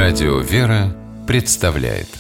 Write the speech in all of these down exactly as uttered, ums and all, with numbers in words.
Радио «Вера» представляет.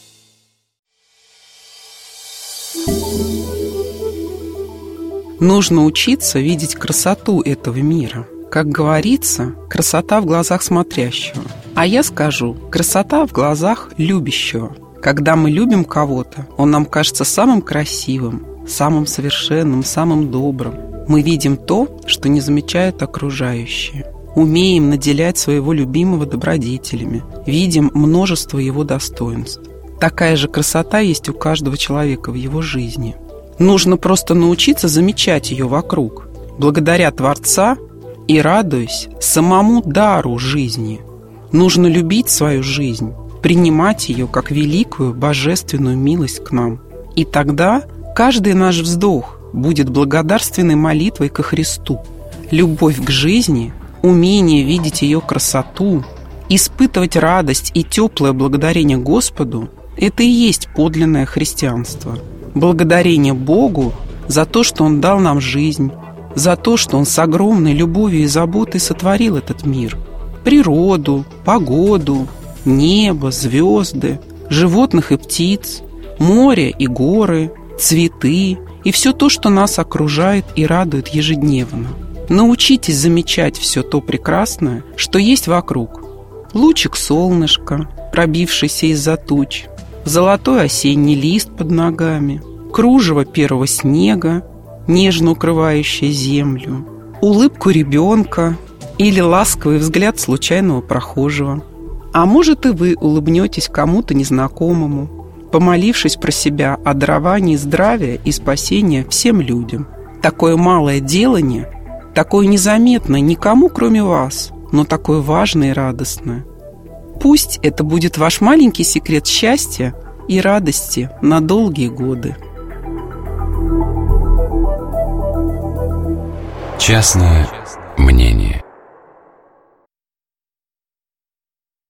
Нужно учиться видеть красоту этого мира. Как говорится, красота в глазах смотрящего. А я скажу, красота в глазах любящего. Когда мы любим кого-то, он нам кажется самым красивым, самым совершенным, самым добрым. Мы видим то, что не замечают окружающие. Умеем наделять своего любимого добродетелями, видим множество его достоинств. Такая же красота есть у каждого человека в его жизни. Нужно просто научиться замечать ее вокруг, благодаря Творца и радуясь самому дару жизни. Нужно любить свою жизнь, принимать ее как великую божественную милость к нам. И тогда каждый наш вздох будет благодарственной молитвой ко Христу. Любовь к жизни, умение видеть ее красоту, испытывать радость и теплое благодарение Господу – это и есть подлинное христианство. Благодарение Богу за то, что Он дал нам жизнь, за то, что Он с огромной любовью и заботой сотворил этот мир, природу, погоду, небо, звезды, животных и птиц, море и горы, цветы и все то, что нас окружает и радует ежедневно. Научитесь замечать все то прекрасное, что есть вокруг. Лучик солнышка, пробившийся из-за туч, золотой осенний лист под ногами, кружево первого снега, нежно укрывающее землю, улыбку ребенка или ласковый взгляд случайного прохожего. А может, и вы улыбнетесь кому-то незнакомому, помолившись про себя о даровании здравия и спасения всем людям. Такое малое делание, такое незаметное никому, кроме вас, но такое важное и радостное. Пусть это будет ваш маленький секрет счастья и радости на долгие годы. Частное мнение.